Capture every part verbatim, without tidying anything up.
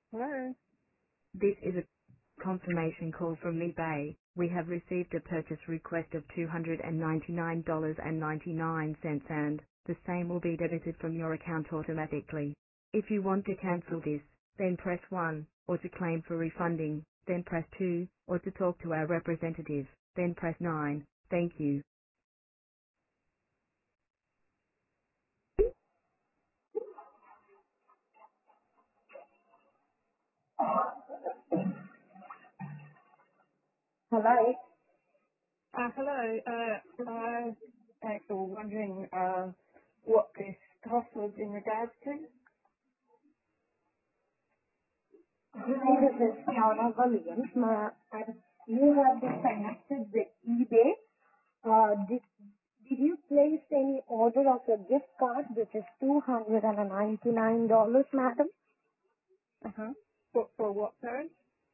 Hello. This is a confirmation call from eBay. We have received a purchase request of two hundred ninety-nine dollars and ninety-nine cents and the same will be debited from your account automatically. If you want to cancel this, then press one, or to claim for refunding, then press two, or to talk to our representative, then press nine. Thank you. Hello? Uh, hello. Uh, I was actually wondering uh, what this cost was in regards to. Hi, this is Fiona Williams. Ma- and You have been connected with eBay. Uh, did, did you place any order of a gift card which is two hundred ninety-nine dollars, madam? Uh huh. For, for what, sorry?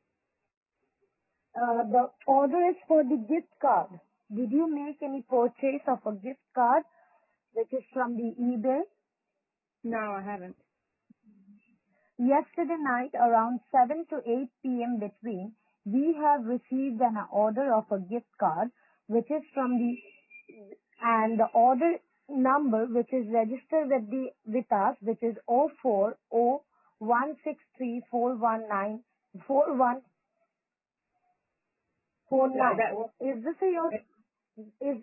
Uh, the order is for the gift card. Did you make any purchase of a gift card which is from the eBay? No, I haven't. Yesterday night around seven to eight p.m. between, we have received an order of a gift card which is from the, and the order number which is registered with the, with us, which is O four O one six three four one nine four one four No, nine. that was Is this a your, it. is,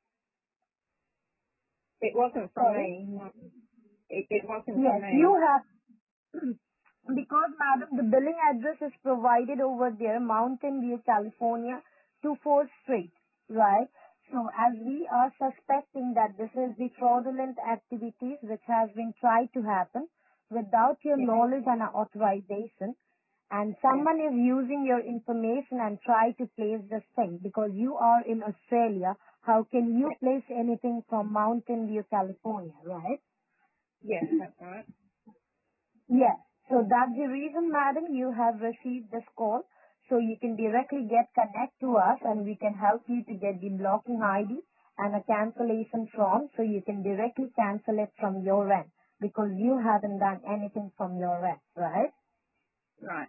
It wasn't from sorry? me. No, it, it wasn't from Yes, you me. have. Because, madam, the billing address is provided over there, Mountain View, California, two four Street, right? So, as we are suspecting that this is the fraudulent activities which has been tried to happen without your Yeah. knowledge and authorization, and Yeah. someone is using your information and try to place this thing because you are in Australia, how can you Yeah. place anything from Mountain View, California, right? Yes, that's right. Yes. So that's the reason, madam, you have received this call. So you can directly get connect to us and we can help you to get the blocking I D and a cancellation form so you can directly cancel it from your end because you haven't done anything from your end, right? Right.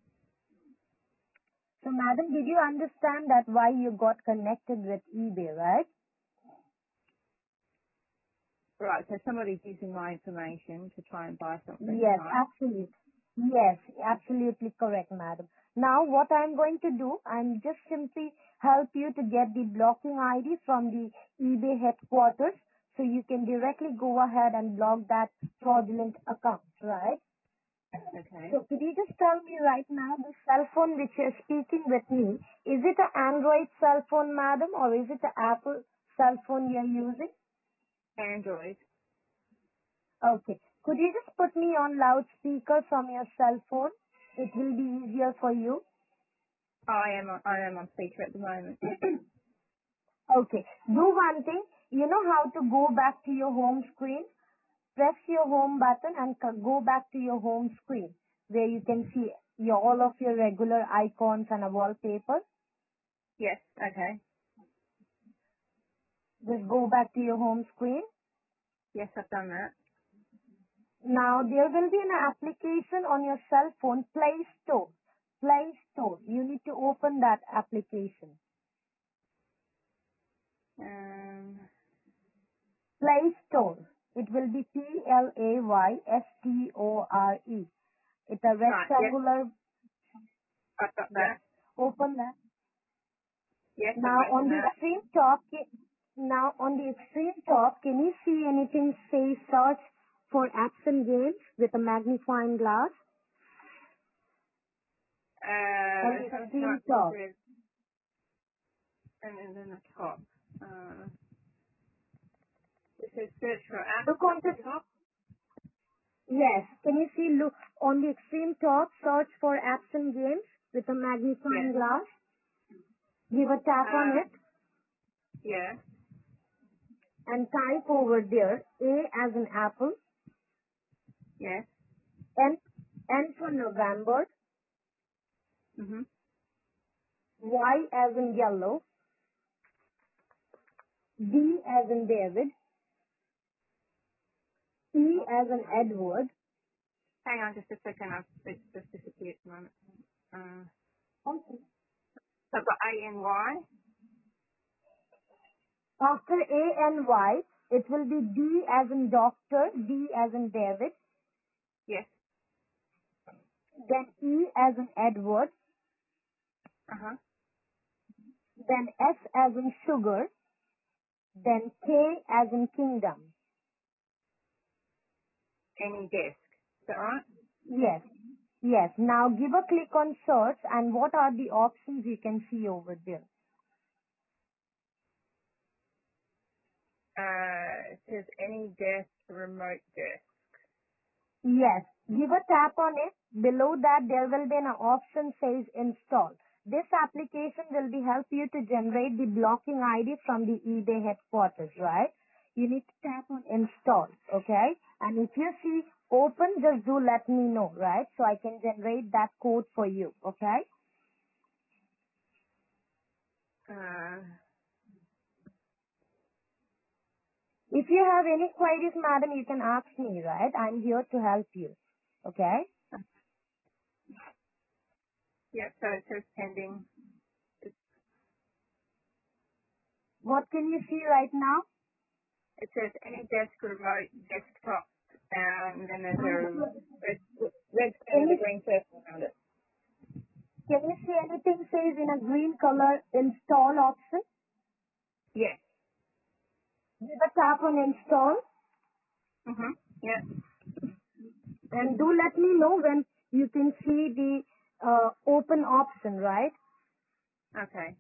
So madam, did you understand that why you got connected with eBay, right? Right. So somebody's using my information to try and buy something, Yes, right? absolutely. Yes, absolutely correct, madam. Now what I'm going to do, I'm just simply help you to get the blocking I D from the eBay headquarters so you can directly go ahead and block that fraudulent account, right? Okay. So could you just tell me right now, the cell phone which you're speaking with me, is it an Android cell phone, madam, or is it an Apple cell phone you're using? Android. Okay. Could you just put me on loudspeaker from your cell phone? It will be easier for you. I am. On, I am on speaker at the moment. Okay. Do one thing. You know how to go back to your home screen? Press your home button and co- go back to your home screen where you can see your, all of your regular icons and a wallpaper. Yes. Okay. Just go back to your home screen. Yes, I've done that. Now there will be an application on your cell phone, Play Store. Play Store. You need to open that application. Um. Play Store. It will be P L A Y S T O R E. It's a Right. Yes, rectangular. I've got Yes. that. Open that. Yes, I've Now on opened the that. extreme top, ca- now on the extreme top, can you see anything say search for apps and games with a magnifying glass? Uh, On the the front extreme part it top. says, and then then the top. Uh, it says search for apps Look on at the the, top. yes, can you see, look, on the extreme top, search for apps and games with a Yes. magnifying glass. Give a tap on Uh, it yeah. and type over there A as in apple, Yes. N, N for November, Mhm. Y as in yellow, D as in David, E as in Edward, Hang on just a second. I've, it's just disappeared for a moment. Uh, Okay. so I've got A N Y. After A and Y, it will be D as in doctor, D as in David, Yes. then E as in Edward, Uh-huh. then S as in sugar, then K as in kingdom. Any desk. Is that right? Yes. Yes. Now give a click on search and what are the options you can see over there? Uh, it says any desk, remote desk. Yes. Give a tap on it. Below that there will be an option says install. This application will be help you to generate the blocking I D from the eBay headquarters, right? You need to tap on install, okay? And if you see open, just do let me know, right? So I can generate that code for you, okay? Uh, If you have any queries, madam, you can ask me, right? I'm here to help you, okay? yeah, so it says pending. What can you see right now? It says any desk, remote, desktop, and then there's And a red, red square can with you, a green circle around it. can you see anything says in a green color install option? Yes. Give a tap on install Mm-hmm. Yeah. and do let me know when you can see the uh, open option, right? Okay.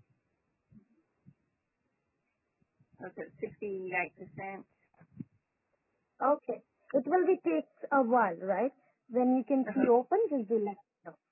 That's at sixty-eight percent. Okay. It will be take a while, right? When you can see Uh-huh. open, just do let me know.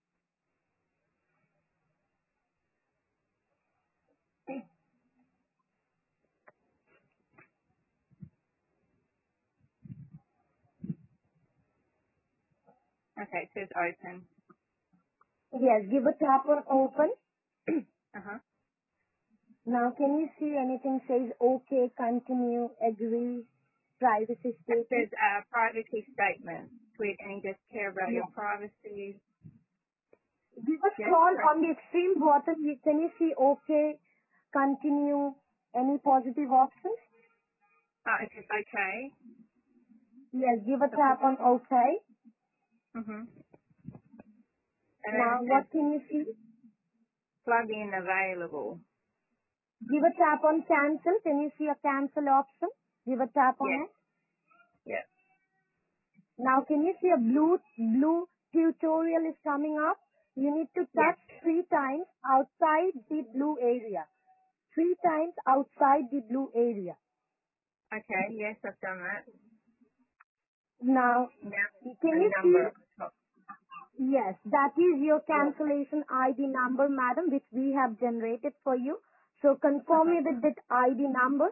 Okay, it says open. Yes, give a tap on open. Uh-huh. Now, can you see anything says okay, continue, agree, privacy It statement? says uh, privacy statement. Tweet any desk care about your Yes. privacy. Give a Yes, scroll correct. on the extreme bottom. You- Can you see okay, continue, any positive options? Uh, it says okay. Yes, give a tap on okay. Mm-hmm. And then Now, it says what can you see? plug in available. Give a tap on cancel. Can you see a cancel option? Give a tap on Yes. it. Yep. Now, can you see a blue, blue tutorial is coming up? You need to Yes. touch three times outside the blue area. Three times outside the blue area. Okay. Yes, I've done that. Now, Now can a you number see? at the top. Yes, that is your Yes. cancellation I D number, madam, which we have generated for you. So confirm Uh-huh. me with that I D number.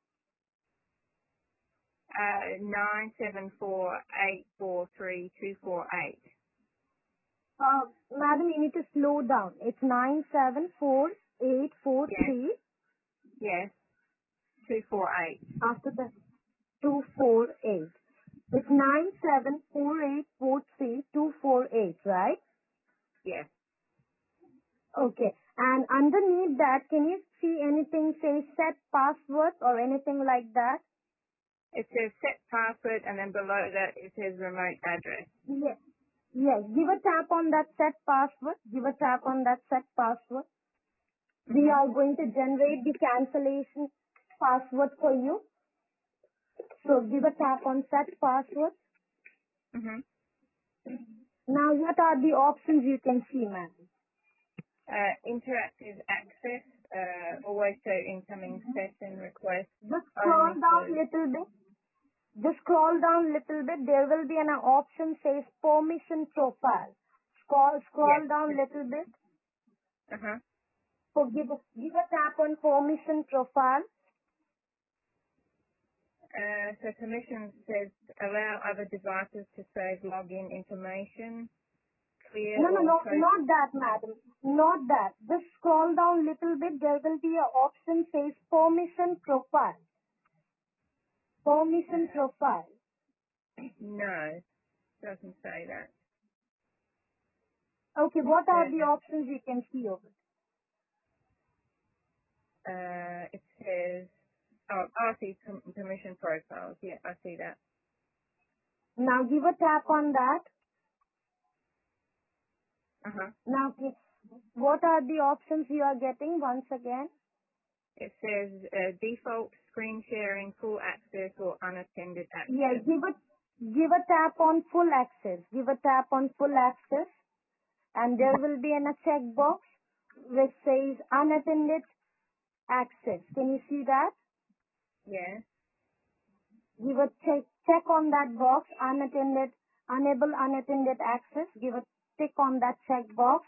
Uh, nine seven four eight four three two four eight. Uh, madam, you need to slow down. It's nine seven four eight four Yes. three Yes. Two four eight. after the two four eight. It's nine seven four eight four three two four eight, right? Yes. Okay. And underneath that, can you see anything say set password or anything like that? It says set password, and then below that it says remote address. Yes. Yes. Give a tap on that set password. Give a tap on that set password. We Mhm. are going to generate the cancellation password for you. So give a tap on set password. Mhm. Now what are the options you can see, ma'am? Uh, interactive access. Uh, always show incoming session request Just scroll only down for. little bit. Just scroll down little bit. There will be an option says permission profile. Scroll, Yes. scroll down little bit. Uh huh. So give a, give a tap on permission profile. Uh, so permission says allow other devices to save login information, clear No, no, all no, code. not that, madam. Not that. Just scroll down little bit. There will be a option says permission profile. Permission Uh, profile. no. Doesn't say that. Okay, It what are the says, options you can see over? uh, it says, oh, I see com- permission profiles. Yeah, I see that. Now give a tap on that. Uh-huh. Now, ki- what are the options you are getting once again? It says uh, default screen sharing, full access, or unattended Yeah, access. give a give a tap on full access. Give a tap on full access, and there will be an a checkbox which says unattended access. Can you see that? Yeah. Give a check check on that box. Unattended, enable unattended access. Give a tick on that checkbox.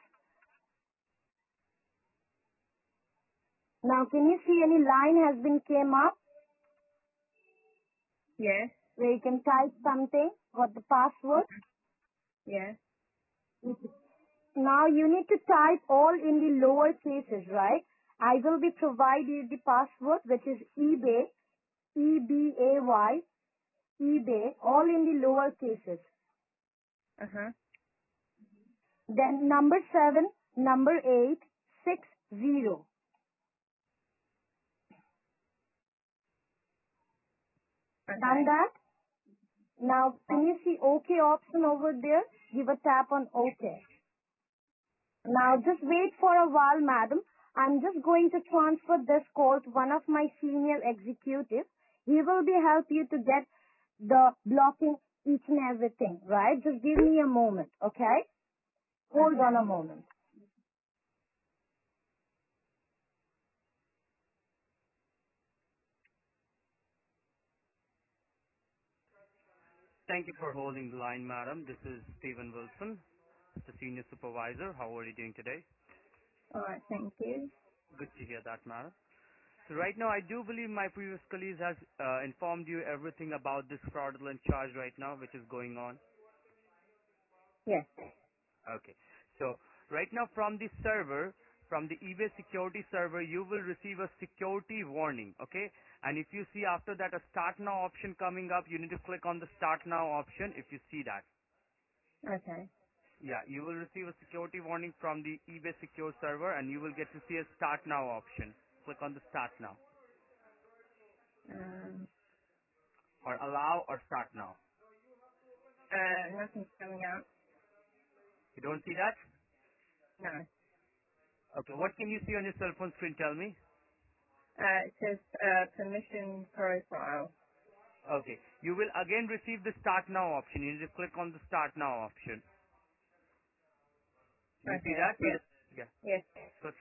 Now, can you see any line has been came up Yeah. where you can type something? What the password? Yeah. Now you need to type all in the lower cases, right? I will be provide you the password which is eBay, E B A Y, eBay, all in the lower cases. Uh-huh. Then number seven, number eight, six, zero. Done Okay. that? Now can you see OK option over there? Give a tap on OK. Now Okay. just wait for a while, madam. I'm just going to transfer this call to one of my senior executives. He will be help you to get the blocking each and everything, right? Just give me a moment, okay? Hold on Okay. a moment. Thank you for holding the line, madam. This is Stephen Wilson, the senior supervisor. How are you doing today? All right. Thank you. Good to hear that, madam. So right now, I do believe my previous colleagues has uh, informed you everything about this fraudulent charge right now, which is going on. Yes. Okay. So right now from the server, from the eBay security server, you will receive a security warning, okay? And if you see after that a start now option coming up, you need to click on the start now option if you see that. Okay. Yeah, you will receive a security warning from the eBay secure server and you will get to see a start now option. Click on the start now. Um, Or allow or start now. uh, nothing's coming up. You don't see that? No. Okay, what can you see on your cell phone screen? Tell me. Uh, it says uh, permission profile. Okay. You will again receive the start now option. You need to click on the start now option. Do you see Okay. that? Yes. Yeah. Yes. So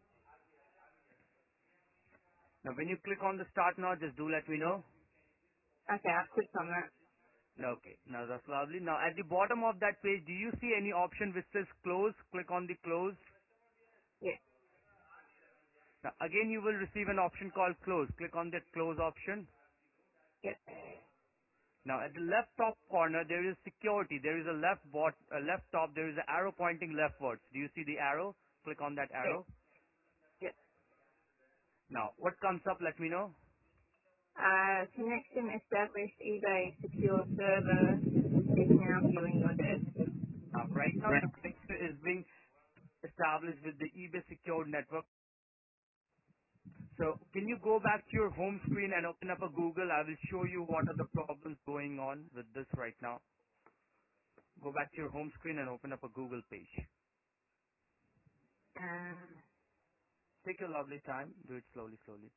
now when you click on the start now, just do let me know. Okay. I've clicked on that. Okay. Now that's lovely. Now at the bottom of that page, do you see any option which says close? Click on the close. Yes. Now again you will receive an option called close. Click on that close option. Yes. Now at the left top corner there is security. There is a left bot, uh, left top. There is an arrow pointing leftwards. Do you see the arrow? Click on that Yes. arrow. Yes. Now what comes up? Let me know. Uh, connection established. eBay secure server is now viewing your desk. Uh, right now Right. the connection is being established with the eBay secured network. So can you go back to your home screen and open up a Google? I will show you what are the problems going on with this right now. Go back to your home screen and open up a Google page. Um, Take your lovely time. Do it slowly, slowly.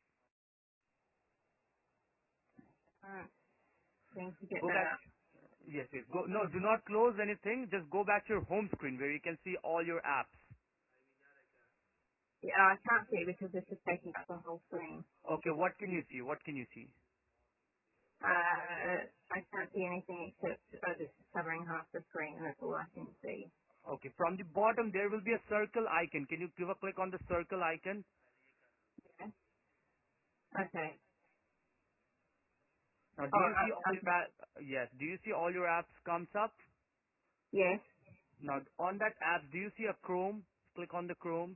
uh, seems to get Go that back. up. Yes, yes. Go, no, do not close anything. Just go back to your home screen where you can see all your apps. Yeah, I can't see because this is taking up the whole screen. Okay, what can you see? What can you see? Uh, I can't see anything except uh, this is covering half the screen. That's all I can see. Okay, from the bottom there will be a circle icon. Can you give a click on the circle icon? Yeah. Okay. Now, do Oh, you see all uh, your apps? Yes. Do you see all your apps comes up? yes. Now, on that app, do you see a Chrome? Click on the Chrome.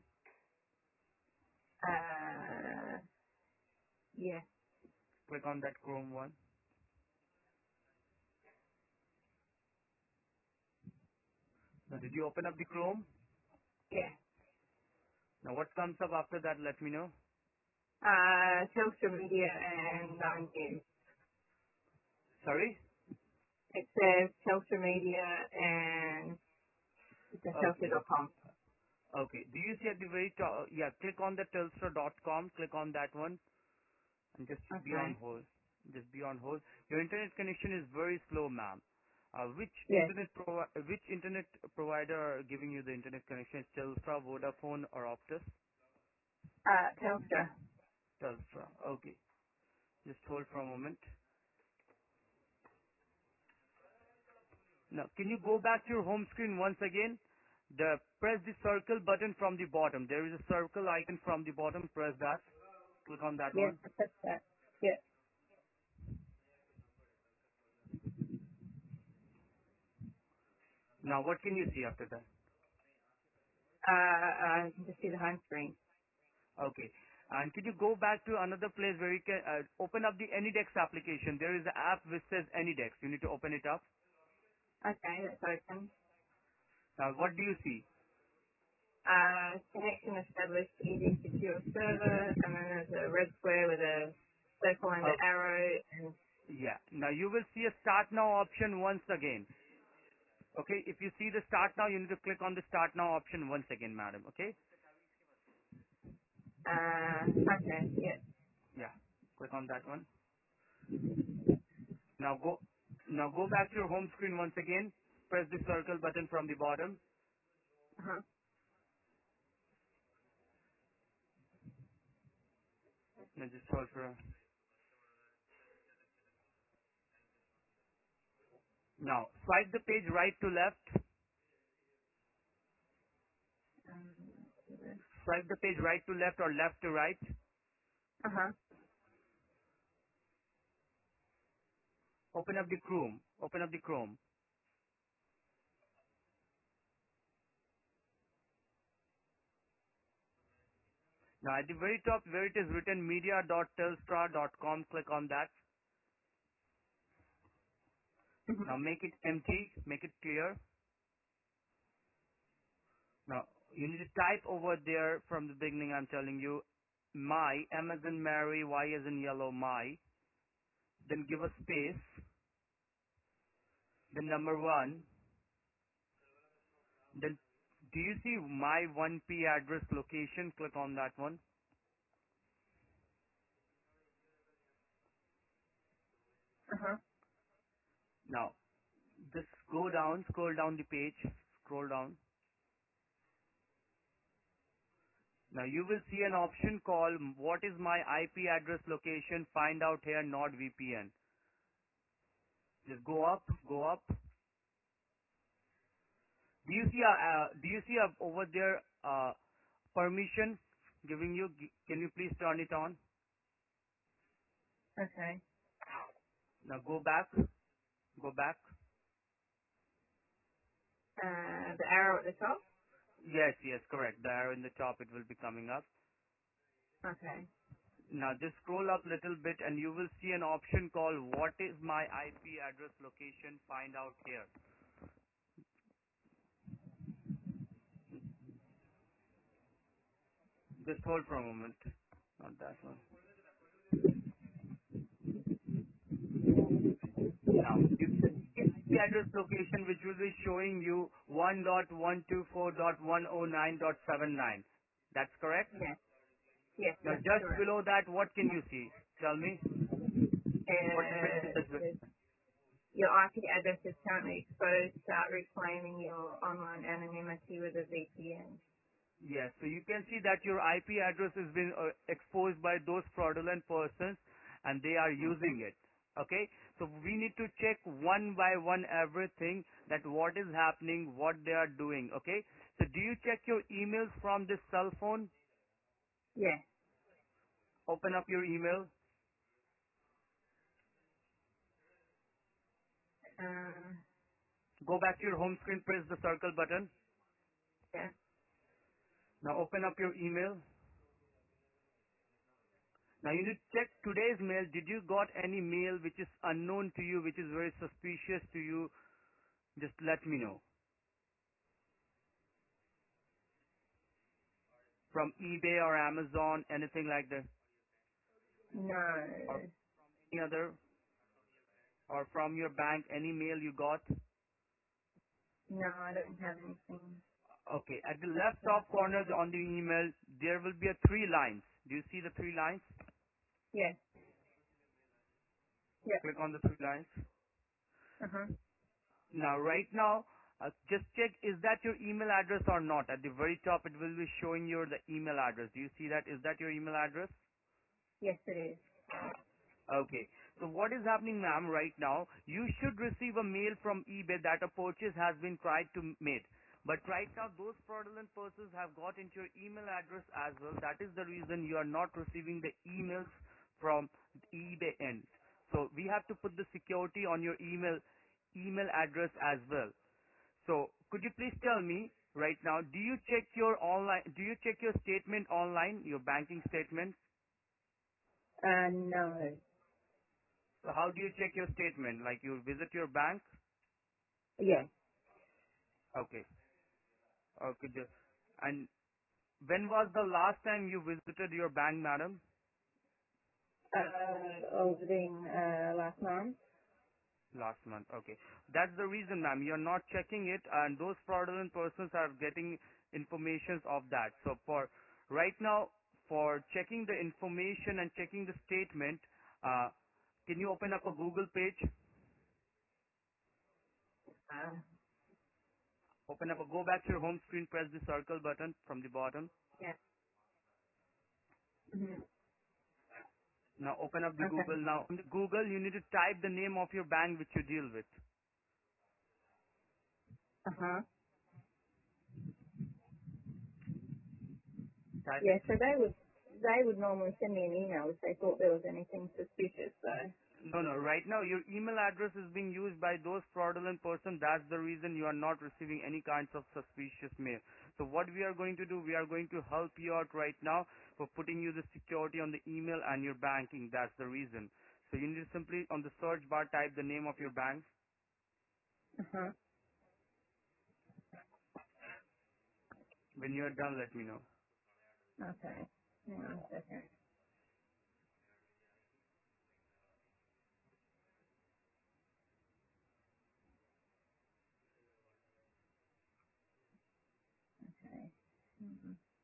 Uh, yes. Click on that Chrome one. Now, did you open up the Chrome? Yeah. Now, what comes up after that? Let me know. Uh, social media and nine news. Sorry? It says social media and it's a Okay, telstra dot com. okay. Do you see at the very top? Yeah, click on the telstra dot com. Click on that one and just be Okay. on hold. Just be on hold. Your internet connection is very slow, ma'am. Uh, which Yes. internet provi- uh, which internet provider are giving you the internet connection? Telstra, Vodafone, or Optus? Uh, Telstra. Telstra. Okay. Just hold for a moment. Now, can you go back to your home screen once again? The press the circle button from the bottom. There is a circle icon from the bottom. Press that. Click on that Yes, one. that's that. Yeah. Now, what can you see after that? Uh, uh, you can just see the home screen. Okay. And can you go back to another place where you can uh, open up the AnyDex application? There is an app which says AnyDex. You need to open it up. Okay, that's open. Now, what do you see? Uh, connection established, easy secure server, and then there's a red square with a circle and an Okay. arrow, and Yeah. Now, you will see a Start Now option once again. Okay. If you see the Start Now, you need to click on the Start Now option once again, madam. Okay. uh, okay, yeah. Yeah. Click on that one. Now go now go back to your home screen once again. Press the circle button from the bottom. Uh-huh. Now just hold for a- Now swipe the page right to left. Um, Swipe the page right to left or left to right. uh-huh. Open up the Chrome. Open up the Chrome. Now at the very top where it is written media dot telstra dot com, click on that. Mhm. Now make it empty. Make it clear. Now you need to type over there from the beginning. I'm telling you, my M as in Mary, Y as in yellow, my. Then give a space. Then number one. Then do you see my one P address location? Click on that one. Uh-huh. Now just go down, scroll down the page, scroll down. Now you will see an option called what is my I P address location? Find out here, not V P N. Just go up, go up. Do you see a uh, do you see a over there uh, permission giving you? G- Can you please turn it on? Okay. Now go back, go back. Uh, the arrow at the top? Yes, yes, correct. The arrow in the top, it will be coming up. Okay. Now just scroll up little bit and you will see an option called what is my I P address location? Find out here. Just hold for a moment. Not that one. Now, you I P address location which will be showing you one dot one two four dot one oh nine dot seven nine. That's correct? Yes. Yes, Now that's just correct. below that, what can you see? Tell me. What is it? Uh, Just be- the- your I P address is currently exposed. Start reclaiming your online anonymity with a V P N. Yes, so you can see that your I P address has been uh, exposed by those fraudulent persons and they are using it. Okay, so we need to check one by one everything that what is happening, what they are doing. Okay, so do you check your emails from this cell phone? Yes. Open up your email. Uh, Go back to your home screen, press the circle button. yeah. Now open up your email. Now you need to check today's mail. Did you got any mail which is unknown to you, which is very suspicious to you? Just let me know. From eBay or Amazon, anything like that, or No. any other, or from your bank, any mail you got? No, I don't have anything. Okay, at the left top corner on the email, there will be a three lines. Do you see the three lines? Yeah. Yeah. Click on the three lines. Uh-huh. Now, right now, uh, just check, is that your email address or not? At the very top, it will be showing you the email address. Do you see that? Is that your email address? Yes, it is. Okay. So what is happening, ma'am, right now? You should receive a mail from eBay that a purchase has been tried to made. But right now, those fraudulent persons have got into your email address as well. That is the reason you are not receiving the emails from eBay end. So we have to put the security on your email email address as well. So could you please tell me right now, do you check your online, do you check your statement online, your banking statement? Uh, no. So how do you check your statement? Like you visit your bank? Yeah. Okay. Okay, just. And when was the last time you visited your bank, madam? Uh, over in, uh, last month. Last month. Okay. That's the reason, ma'am. You're not checking it, and those fraudulent persons are getting information of that. So for right now, for checking the information and checking the statement, uh, can you open up a Google page? Uh, Open up a, go back to your home screen, press the circle button from the bottom. yeah. Mm-hmm. Now open up the Okay. Google. Now in the Google, you need to type the name of your bank which you deal with. Uh-huh. Type Yeah, it. so they would, they would normally send me an email if they thought there was anything suspicious, so. No, no. Right now, your email address is being used by those fraudulent person. That's the reason you are not receiving any kinds of suspicious mail. So what we are going to do, we are going to help you out right now for putting you the security on the email and your banking. That's the reason. So you need to simply on the search bar type the name of your bank. Uh-huh. When you are done, let me know. Okay. Hang on a second. Okay. Mhm.